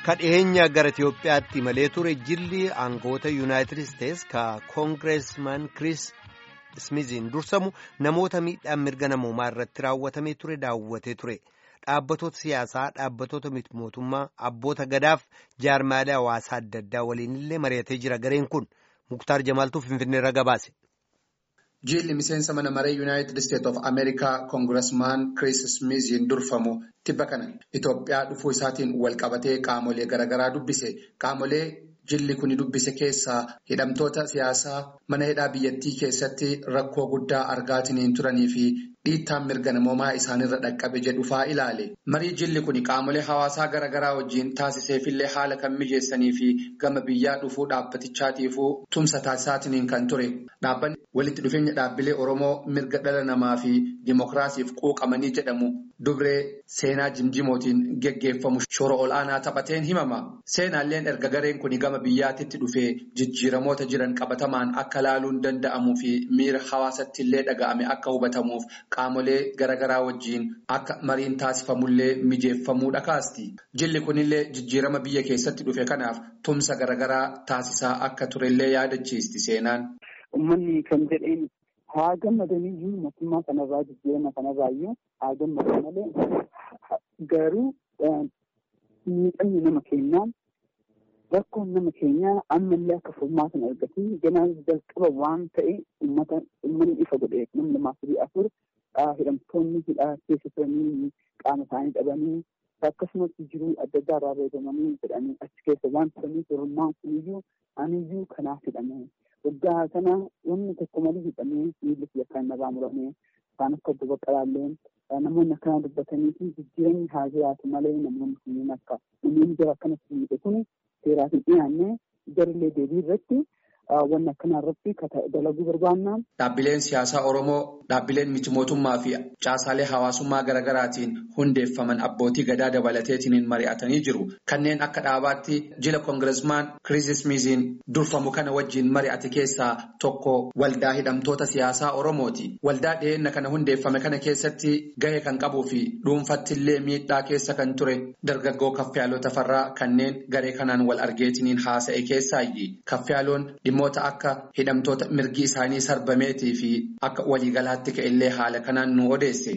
Kadheenya gara Itoophiyaatti malee ture jilli aangoota Yuunaayitid Isteets ka Koongireesmaan Kiriis Ismiiziin dursamu namoota miidhaan mirga namoomaa irratti raawwatamee ture daawwatee ture. Dhaabbatoota siyaasaa, dhaabbatoota miti mootummaa, abboota gadaaf jaarmaalee hawaasaa adda addaa waliin illee mari'atee jira. Gareen kun Muktaar Jamaaltuu Finfinneerra gabaase. Jilli miseensa mana maree Yuunaayitid Isteets of Ameerikaa Koongireesmaan Kiriis Ismiiziin durfamu tibba kana Itoophiyaa dhufuu isaatiin wal qabatee qaamolee garaagaraa dubbise. Qaamolee jilli kuni dubbise keessaa hidhamtoota siyaasaa mana hidhaa biyyattii keessatti rakkoo guddaa argaatiin turanii fi dhiittaan mirga namoomaa isaanirra dhaqqabe jedhu faa ilaale. Marii jilli kuni qaamolee hawaasaa garaagaraa wajjin taasiseefillee haala kan mijeessanii fi gama biyyaa dhufuu dhaabbatichaatiifuu tumsa taasisaatiin kan ture. Dhaabbanni walitti dhufeenya dhaabbilee Oromoo mirga dhala namaa fi dimookiraasiif quuqamanii jedhamu dubree seenaa jimjimootiin geggeeffamu shoora ol'aanaa taphateen himama. Seenaalleen erga gareen kuni gama biyyaatitti dhufee jijjiiramoota jiran qabatamaan akka laaluun danda'amuu fi miira hawaasatti illee dhaga'ame akka hubatamuuf qaamolee garaagaraa wajjiin akka mariin taasifamullee mijeeffamuudha kaasti. Jilli kunillee jijjiirama biyya keessatti dhufe kanaaf tumsa garaagaraa taasisaa akka turellee yaadachiisti seenaan. Uummanni kan jedheen haa gammadaniyyuu mootummaa kanarraa jijjiirama kanarraayyuu haa gammadan malee garuu miidhamni nama keenyaa rakkoon nama keenyaa ammallee akka furmaatan argatu ganaa jalqaba waan ta'e uummanni ifa godhee namni lamaa fi afur hidhamtoonni hidhaa keessa turanii qaama isaanii dhabanii akkasumas jiruu adda addaa irraa reebamanii jedhanii achi keessa waan turanii firummaan kuniyyuu aniyyuu kanaaf hidhame. Waggaa kana wanni tokko malee hidhamee miilli fi akkaan narraa muramee isaan akka obbo Baqqalaalleen namoonni akkana dubbatanii fi jijjiiramni haa jiraatu malee namoonni kunneen akka namoonni jara akkanatti miidhe kun seeraatiin dhiyaannee jarrilee deebii irratti wanna akkanaa irratti dalaguu barbaannaa. Dhaabbileen siyaasaa Oromoo, dhaabbileen miti mootummaa fi caasaalee hawaasummaa garaagaraatiin hundeeffaman abbootii gadaa dabalateetiin mari'atanii jiru. Kanneen akka dhaabaatti jila Koongireesmaan Kiriis Ismiiziin durfamu kana wajjin mari'ate keessaa tokko waldaa hidhamtoota siyaasaa Oromooti. Waldaa dhiyeenna kana hundeeffame kana keessatti gahee kan qabuu fi dhuunfattillee miidhaa keessa kan ture dargaggoo Kaffiyaaloo Tafarraa kanneen garee kanaan wal argeetiniin haasa'e keessaayyi. Kaffiyaaloon dhimmoota akka hidhamtoota mirgi isaanii sarbameetii fi akka waliigalaatti ka'ellee haala kanaan nu odeesse.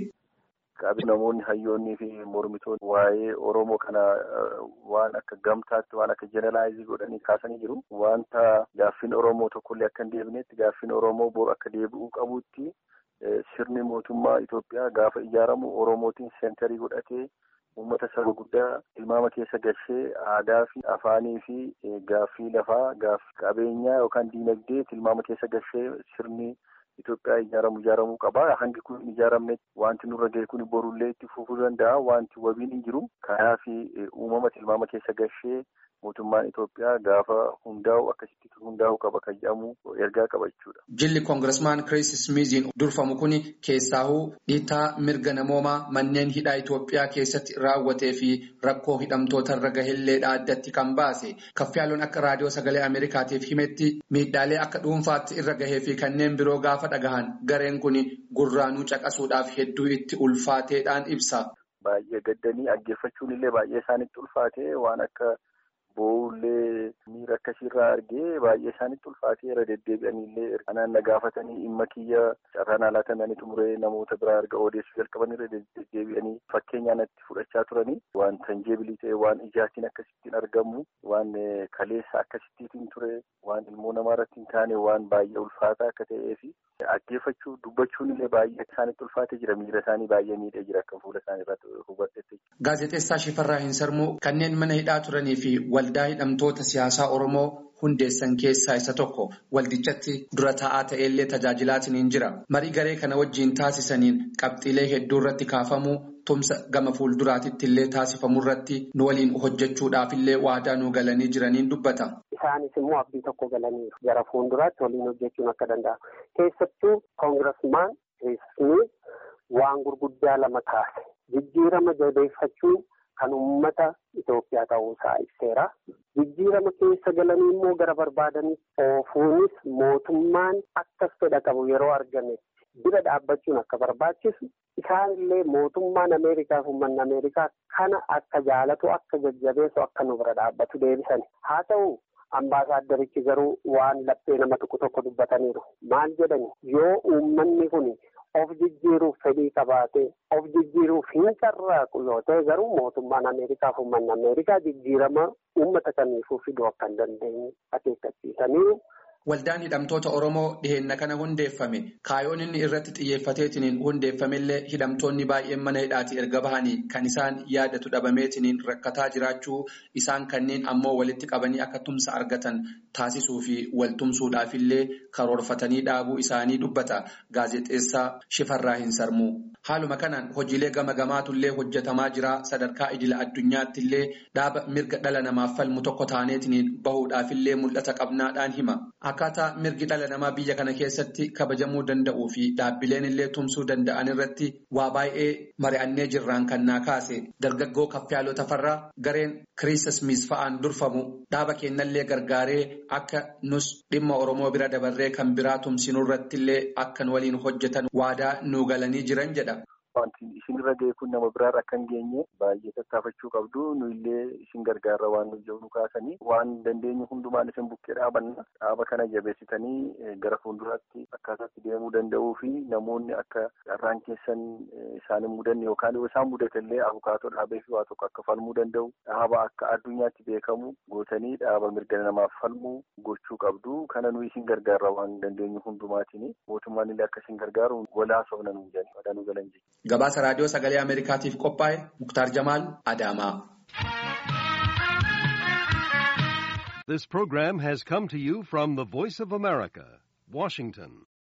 Namoonni hayyoonnii fi mormitoonni waa'ee Oromoo kana waan akka gamtaatti waan akka jeneraalaayizii godhanii kaasanii jiru. Wanta gaaffiin Oromoo tokkollee akka hin deebinetti gaaffiin Oromoo boru akka deebi'uu qabutti sirni mootummaa Itoophiyaa gaafa ijaaramu Oromootiin seenterii godhatee uummata saba guddaa tilmaama keessa galchee aadaa fi afaanii fi gaaffii lafaa gaaffii qabeenyaa yookaan diinagdee tilmaama keessa galchee sirni Itoophiyaa ijaaramuu qaba. Hangi kun hin ijaaramne wanti nurra ga'e kun borullee itti fufuu danda'a. Wanti wabiin hin jiru. Kanaaf uumama tilmaama keessa galchee mootummaan Itoophiyaa gaafa hundaa'u akkasitti hundaa'uu qaba kan jedhamu ergaa qaba jechuudha. Jilli Koongireesmaan Kiriis Ismiiziin durfamu kuni keessaahuu dhiittaa mirga namoomaa manneen hidhaa Itoophiyaa keessatti raawwatee fi rakkoo hidhamtoota irra gahelleedha addatti kan baase. Kaffiyaaloon akka raadiyoo sagalee Ameerikaatiif himetti miidhaalee akka dhuunfaatti irra gahee fi kanneen biroo gaafa dhagahan gareen kuni gurraanuu caqasuudhaaf hedduu itti ulfaateedhaan ibsa. Baay'ee gaddanii dhaggeeffachuun illee baay'ee isaanitti ulfaatee waan akka boollee miira akkasiirraa argee baay'ee isaanitti ulfaatee irra deddeebi'anillee kanaan na gaafatanii dhimma kiyya carraan alaatamanii xumuree namoota biraa erga odeessuu jalqaban irra deddeebi'anii fakkeenyaan itti fudhachaa turanii waan tanjeebilii ta'e waan ijaatiin akkasittiin argamu waan kaleessa akkasittiin ture waan ilmoo namaa irratti hin taane waan baay'ee ulfaataa akka ta'ee fi dhaggeeffachuu dubbachuun illee baay'ee isaanitti ulfaatee jira miira isaanii baay'ee miidhee jira akka fuula isaanii irratti hubadhetti. Gaazexeessaa Shifarraa Hinsarmuu kanneen mana hidhaa turanii fi waldaa hidhamtoota siyaasaa Oromoo hundeessan keessaa isa tokko waldichatti dura taa'aa ta'ellee tajaajilaatiin jira. Marii garee kana wajjin taasisaniin qabxiilee hedduu irratti kaafamuu tumsa gama fuulduraatitti illee taasifamuu irratti nu waliin hojjechuudhaaf illee waadaa nu galanii jiraniin dubbata. Isaanis immoo abdii tokko galaniiru. Gara fuulduraatti waliin hojjechuun akka danda'amu. Keessattuu Koongireesmaan Kiriis waan gurguddaa lama kaase. Jijjiirama jabeeffachuun kan uummata Itoophiyaa ta'uusaa ibseera. Jijjiirama keessa galanii immoo gara barbaadanii oofuunis mootummaan akkas fedha qabu yeroo argametti bira dhaabbachuun akka barbaachisu isaanillee mootummaan Ameerikaa fi uummanni Ameerikaa kana akka jaalatu akka jajjabeessu akka nu bira dhaabbatu deebisan. Haa ta'u ambaasaaddarichi garuu waan laphee nama tokko dubbataniiru. Maal jedhani yoo uummanni kun of jijjiiruuf fedhii qabaate of jijjiiruuf hin carraaqu yoo ta'e garuu mootummaan Ameerikaa fi uummanni Ameerikaa jijjiirama uummata kamiifuu fiduu akka hin dandeenye akeekkachiisanii. Waldaan hidhamtoota Oromoo dhiheenna kana hundeeffame kaayoon inni irratti xiyyeeffateetiniin hundeeffamillee hidhamtoonni baay'een mana hidhaati erga bahanii kan isaan yaadatu dhabameetiniin rakkataa jiraachuu isaan kanneen ammoo walitti qabanii akka tumsa argatan taasisuu fi waltumsuudhaafillee karoorfatanii dhaabuu isaanii dubbata gaazexeessaa Shifarraa Hinsarmuu. Haaluma kanaan hojiilee gama gamaatullee hojjetamaa jira sadarkaa idila addunyaattillee dhaaba mirga dhala namaaf falmu tokko taaneetiniin bahuudhaafillee mul'ata qabnaadhaan hima. Akkaataa mirgi dhala namaa biyya kana keessatti kabajamuu danda'uu fi dhaabbileen illee tumsuu danda'an irratti waa baay'ee mari'annee jirraan kan naa kaase dargaggoo Kaffiyaaloo Tafarraa gareen Chris Smith fa'aan durfamu dhaaba kennallee gargaaree akka nus dhimma Oromoo bira dabarree kan biraa tumsinuu irratti illee akkan waliin hojjetan waadaa nuu galanii jiran jedha. Wanti isinirra ga'e kun nama biraarra akka hin geenye baay'ee tattaafachuu qabdu. Nuyillee isin gargaarra waan nuyi jiru kaasanii waan dandeenyu hundumaan isin bukkee dhaabanna. Dhaaba kana jabeessitanii gara fuulduraatti akkaataatti deemuu danda'uu fi namoonni akka carraan keessan isaan hin mudanne yookaan yoo isaan mudatellee abukaatoo dhaabee fi waa tokko akka falmuu danda'u dhaaba akka addunyaatti beekamu gootanii dhaaba mirga namaaf falmuu gochuu qabdu. Kana nuyi isin gargaarra waan dandeenyu hundumaatiin mootummaan illee akka isin gargaaru walaa soofna nuyi jedhanii wadanuu galan jechuudha. Gabaasa raadiyoo sagalee Ameerikaatiif qophaa'e Muktaar Jamaal Adaamaa. This program has come to you from the Voice of America, Washington.